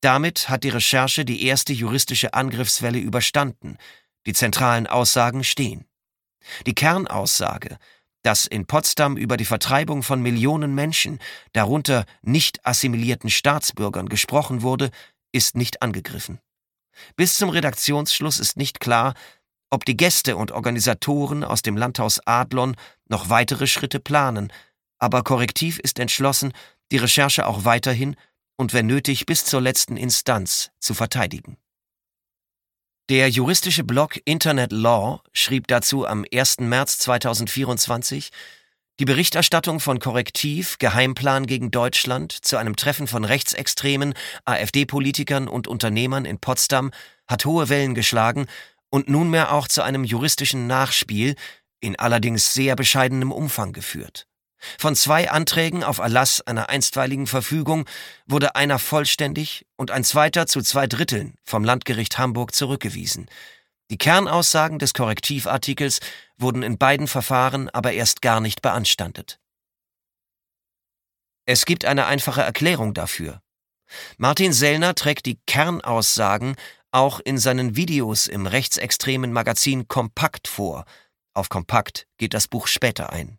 Damit hat die Recherche die erste juristische Angriffswelle überstanden. Die zentralen Aussagen stehen. Die Kernaussage, dass in Potsdam über die Vertreibung von Millionen Menschen, darunter nicht assimilierten Staatsbürgern, gesprochen wurde, ist nicht angegriffen. Bis zum Redaktionsschluss ist nicht klar, ob die Gäste und Organisatoren aus dem Landhaus Adlon noch weitere Schritte planen, aber Korrektiv ist entschlossen, die Recherche auch weiterhin und wenn nötig bis zur letzten Instanz zu verteidigen. Der juristische Blog Internet Law schrieb dazu am 1. März 2024, die Berichterstattung von Korrektiv, Geheimplan gegen Deutschland, zu einem Treffen von Rechtsextremen, AfD-Politikern und Unternehmern in Potsdam hat hohe Wellen geschlagen und nunmehr auch zu einem juristischen Nachspiel, in allerdings sehr bescheidenem Umfang geführt. Von 2 Anträgen auf Erlass einer einstweiligen Verfügung wurde einer vollständig und ein zweiter zu 2/3 vom Landgericht Hamburg zurückgewiesen. Die Kernaussagen des Korrektivartikels wurden in beiden Verfahren aber erst gar nicht beanstandet. Es gibt eine einfache Erklärung dafür. Martin Sellner trägt die Kernaussagen auch in seinen Videos im rechtsextremen Magazin Kompakt vor. Auf Kompakt geht das Buch später ein.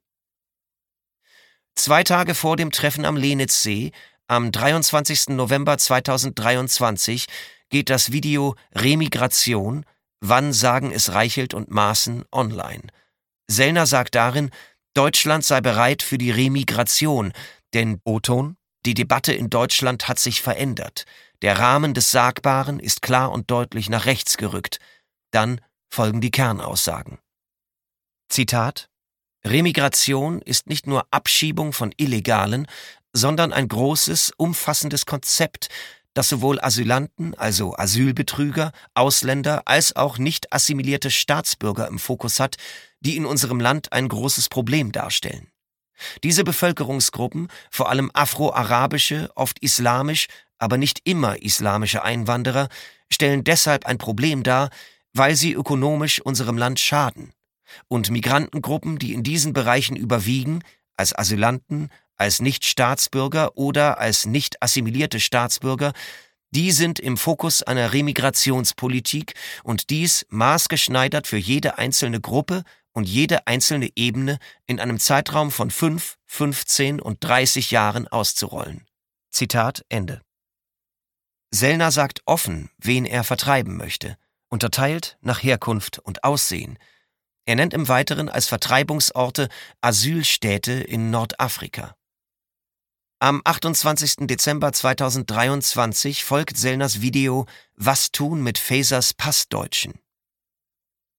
2 Tage vor dem Treffen am Lenitzsee, am 23. November 2023, geht das Video Remigration, wann sagen es Reichelt und Maaßen online. Sellner sagt darin, Deutschland sei bereit für die Remigration, denn O-Ton, die Debatte in Deutschland hat sich verändert. Der Rahmen des Sagbaren ist klar und deutlich nach rechts gerückt. Dann folgen die Kernaussagen. Zitat: Remigration ist nicht nur Abschiebung von Illegalen, sondern ein großes, umfassendes Konzept, das sowohl Asylanten, also Asylbetrüger, Ausländer, als auch nicht assimilierte Staatsbürger im Fokus hat, die in unserem Land ein großes Problem darstellen. Diese Bevölkerungsgruppen, vor allem afro-arabische, oft islamisch, aber nicht immer islamische Einwanderer, stellen deshalb ein Problem dar, weil sie ökonomisch unserem Land schaden. Und Migrantengruppen, die in diesen Bereichen überwiegen, als Asylanten, als Nicht-Staatsbürger oder als nicht assimilierte Staatsbürger, die sind im Fokus einer Remigrationspolitik und dies maßgeschneidert für jede einzelne Gruppe und jede einzelne Ebene in einem Zeitraum von 5, 15 und 30 Jahren auszurollen. Zitat Ende. Sellner sagt offen, wen er vertreiben möchte, unterteilt nach Herkunft und Aussehen. Er nennt im Weiteren als Vertreibungsorte Asylstädte in Nordafrika. Am 28. Dezember 2023 folgt Sellners Video Was tun mit Fasers Passdeutschen.